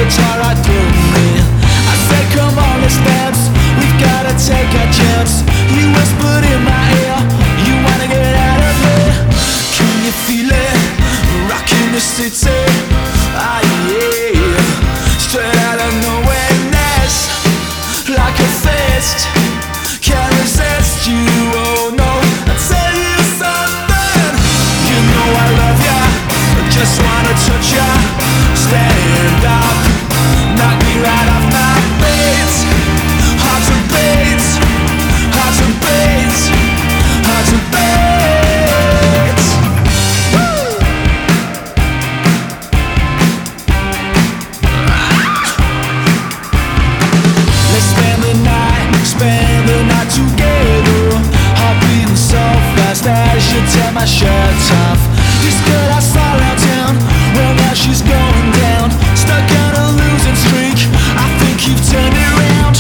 it's alright with me. I said come on, let's dance, we've gotta take a chance. You whispered in my ear, you wanna get out of here. Can you feel it, rocking the city? Ah yeah, straight out of nowhereness, like a fist. Can't resist you, oh no. I'll tell you something, you know I love ya, just wanna touch ya. Stand up, knock me right off my feet. Hard to beat, hard to beat, hard to beat. Woo! Let's spend the night together. Heart beating so fast as you tear my shirt off. This girl I saw around town, well now she's going down. Stuck on a losing streak, I think you've turned it around.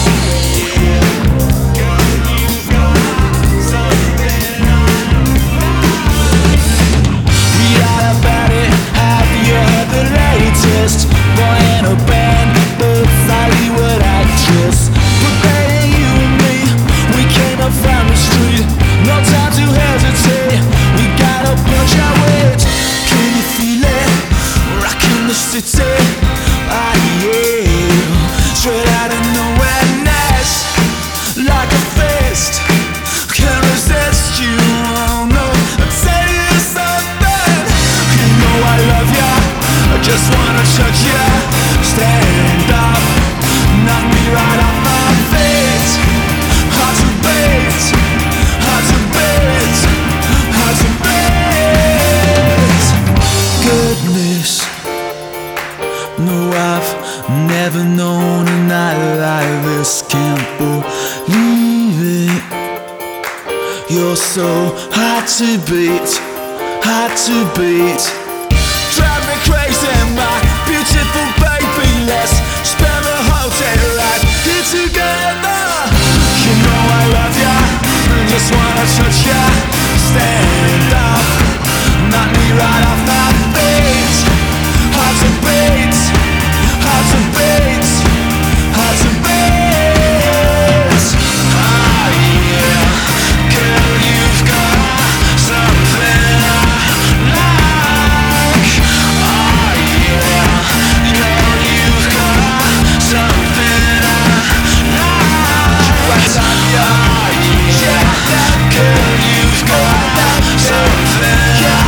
Read about it, have you heard the latest? Boy in a band, but Hollywood actress. But baby, you and me, we came up from the street. No time to hesitate, we gotta punch our weight. Can you feel it, rocking the city? Ah yeah, straight out of nowhereness, like a fist. Can't resist you, oh no. I'll tell you something, you know I love ya, I just wanna touch ya. Stand up, knock me right off my feet. Hard to beat, hard to beat, hard to beat. Goodness, no, I've never known a night like this. Can't believe it, you're so hard to beat, hard to beat. Drive me crazy, my beautiful baby. Let's spend the whole day right here together. You know I love ya, I just wanna touch ya. Stand up, knock me right off my feet. Hard to beat, hard to beat, hard to beat. Ah yeah, girl, you've got something I like. Ah yeah, girl, you've got something I like. I love ya, yeah, girl, you've got something I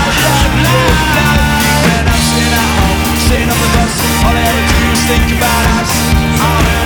like. When I'm sitting at home, sitting on the bus, all I ever do is think about us.